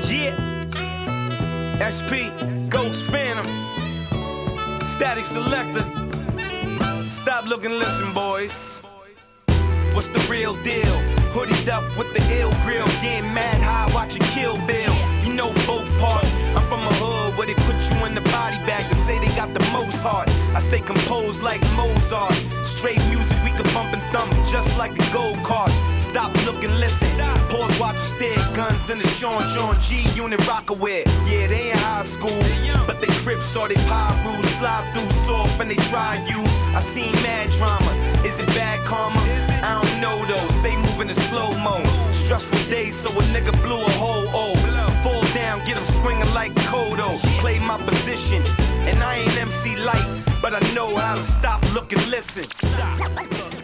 Yeah. SP, Ghost Phantom, Static Selector. Stop looking, listen, boys. What's the real deal? Hoodied up with the ill grill, getting mad high, watching Kill Bill. You know both parts. I'm from a hood where they put you in the body bag to say they got the most heart. I stay composed like Mozart. Straight music we can bump and thump just like a gold card. Stop looking, listen. Pause, watch and stare. Guns in the Sean John G unit Rockaway. Yeah, they in high school, but they Crips or they Pyrus. Slide through soft and they try you. I seen mad drama. Is it bad karma? I don't know though. Stay moving in slow-mo. Stressful days, so a nigga blew a hole. Oh, fall down, get him swinging like Kodo. Play my position, and I ain't MC Light, but I know how to stop, look, and listen. Stop.